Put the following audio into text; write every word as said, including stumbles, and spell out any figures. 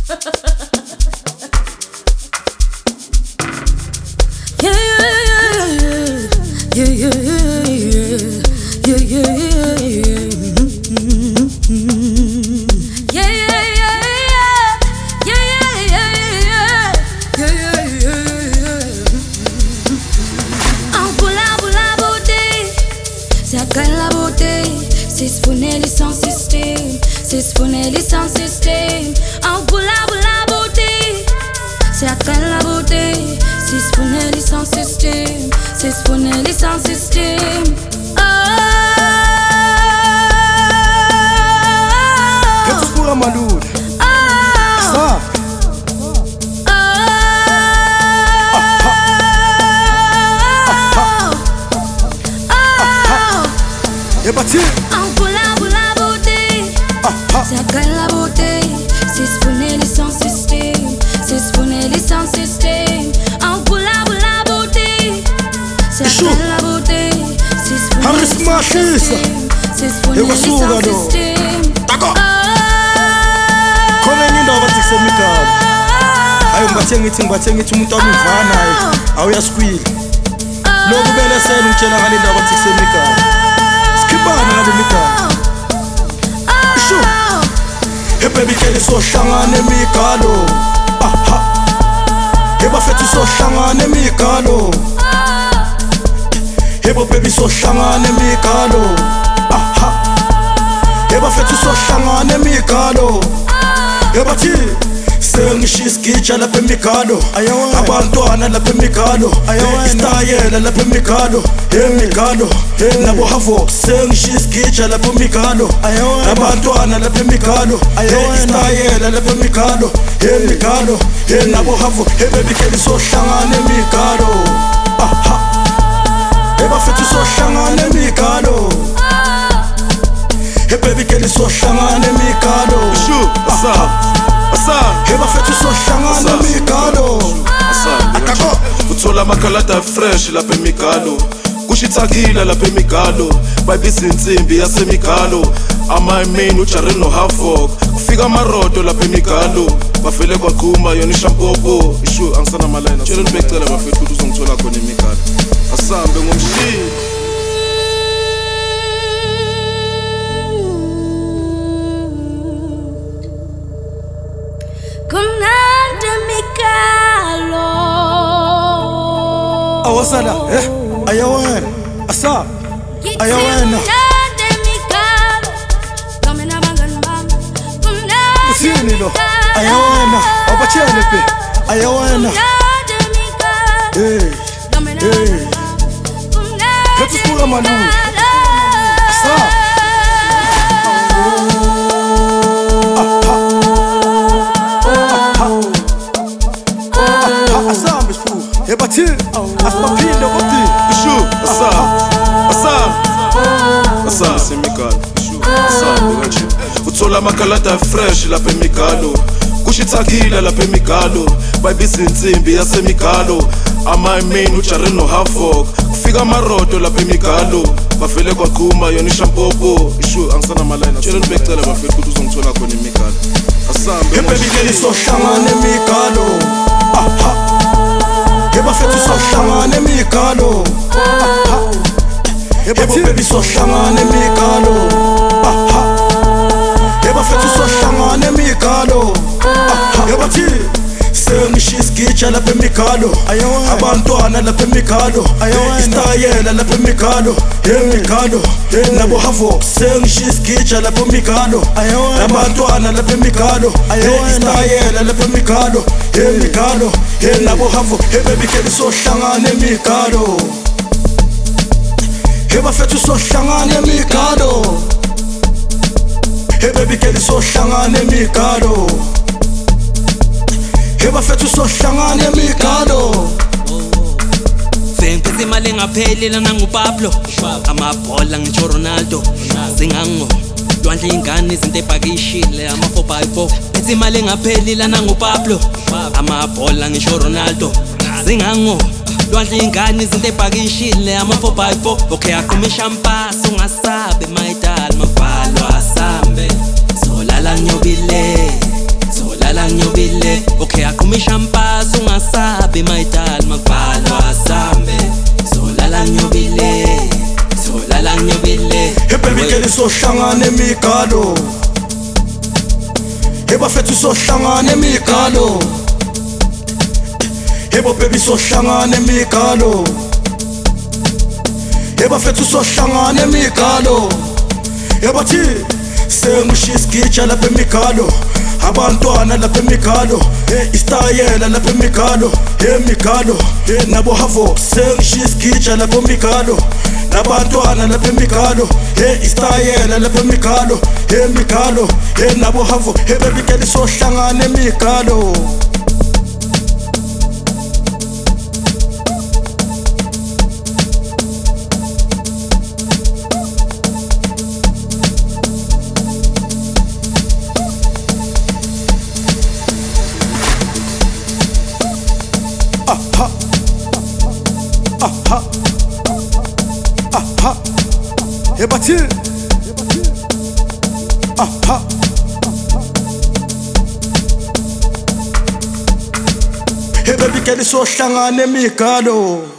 Bathenga ithi umuntu amuvanayo awuyaskwila lokhu belesena ukutshela ngale ndaba bathi kusemigana sikhipana ngale migana sho hey baby kele sohlangana emigalo aha hey bafethu sohlangana emigalo hey baby sohlangana emigalo aha hey bafethu sohlangana emigalo hey bathi Sengishiskitsha lapha emigalo abantwana lapha emigalo istayela lapha emigalo emigalo nabo havoc sengishiskitsha lapha emigalo abantwana lapha emigalo istayela lapha emigalo emigalo nabo havoc baby kele sohlangana emigalo aha ebafethu sohlangana emigalo baby kele sohlangana emigalo asa Hey bafethu sohlangana emigalo akakho uthola amakhalada fresh lapha emigalo kushithakila lapha emigalo bayibisa insimbi yasemigalo ama-main uJaren noHavoc kufika amarodo lapha emigalo bafele kwaqhuma yona ishampopo ishu angisana malayina tshela nibecela bafethu ukuthi uzongithola khona emigalo asambe ngomshini awasala eh ayawena asa ayawena usini lo ayawena abachele pe ayawena eh eh Let's pull a malu asa Ebati, asmapinde wati. Ishu, asa, asa, asa, semigalo. Ishu, asa, bekanchi. Uthola amakhalada fresh lapha emigalo. Kushithakila lapha emigalo. Bayibisa insimbi yasemigalo. Ama-main uJaren noHavoc kufika amarodo lapha emigalo bafele kwaqhuma yona ishampopo ishu angisana malayina tshela nibecela bafethu ukuthi uzongithola khona emigalo asambe baby kele sohlangana emigalo aha hey bafethu sohlangana emigalo aha hey baby sohlangana emigalo aha hey bafethu sohlangana emigalo aha hey bathi sengishiskitsha lapha emigalo abantwana lapha emigalo istayela lapha emigalo emigalo nabo havoc sengishiskitsha lapha emigalo abantwana lapha emigalo istayela lapha emigalo emigalo nabo havoc hey baby kele sohlangana emigalo hey bafethu sohlangana emigalo hey baby kele sohlangana emigalo Hey bafethu sohlangana emigalo Sengiphethe imali engapheli lana nguPablo amabhola ngisho Ronaldo singango lwandle ingane izinto ebhakishile ama four by four phethe imali engapheli lana nguPablo amabhola ngisho Ronaldo singango lwandle ingane izinto ebhakishile ama four by four okay aqhuma ishampasi ungasabe mayidala mabhalo asambe solala nyobile solala nyobile emigalo. Hey bafethu sohlangana emigalo. Hey bo baby sohlangana emigalo. Hey bafethu sohlangana emigalo. Hey bathi sengishisa isigitsha lapha emigalo. Abantwana lapha emigalo, hey istayela lapha emigalo, hey emigalo, hey nabo havo sengishisa isigitsha lapha emigalo. Nabantwana lapha emigalo, hey istayela lapha emigalo, hey emigalo, hey nabo havo, hey baby girl sohlangana emigalo. Aha, aha, aha, hey bathi, aha, hey baby girl sohlangana emigalo.